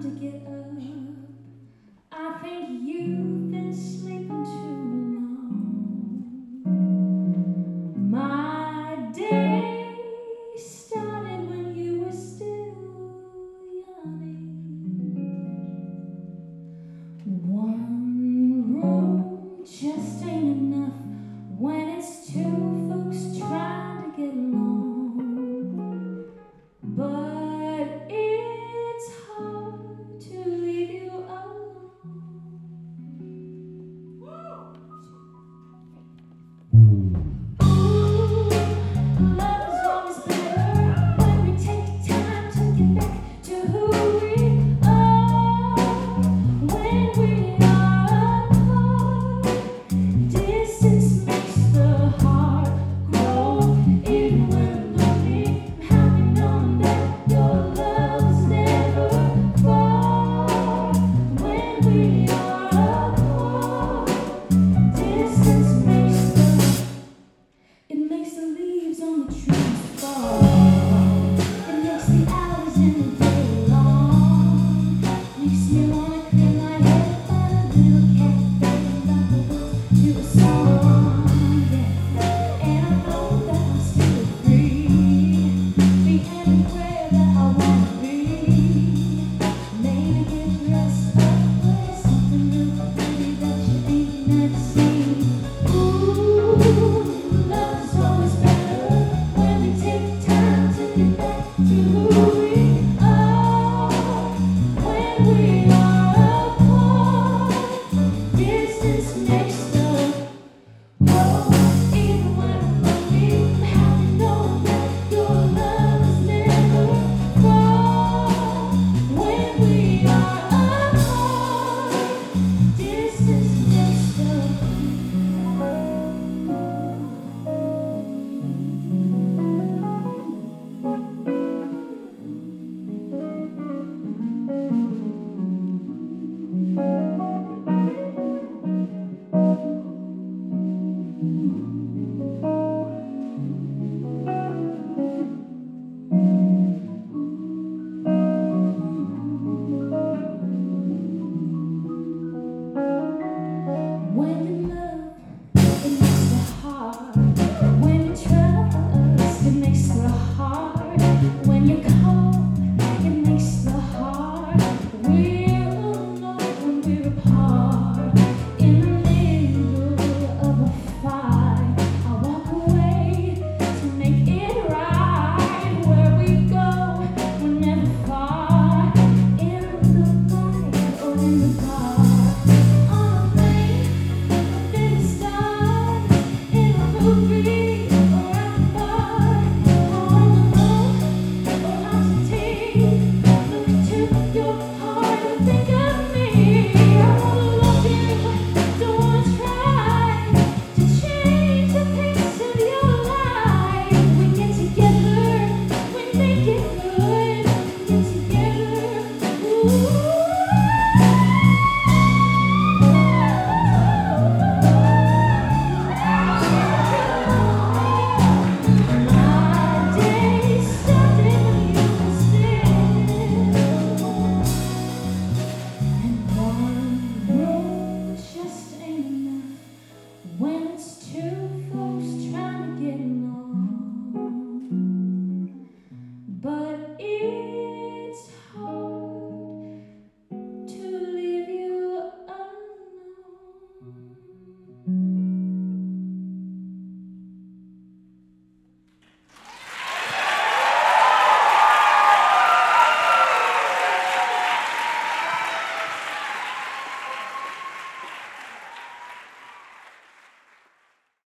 to get up. I think you've been sleeping too long. My day started when you were still yawning. One room just ain't enough when it's two folks trying to get along. But it's hard to leave you alone. Ooh, love is always better when we take time to get back to who we are. When we are apart, distance makes the heart grow. Even when lonely, I'm happy knowing that your love's never far. When we are apart, distance makes the leaves on the trees fall.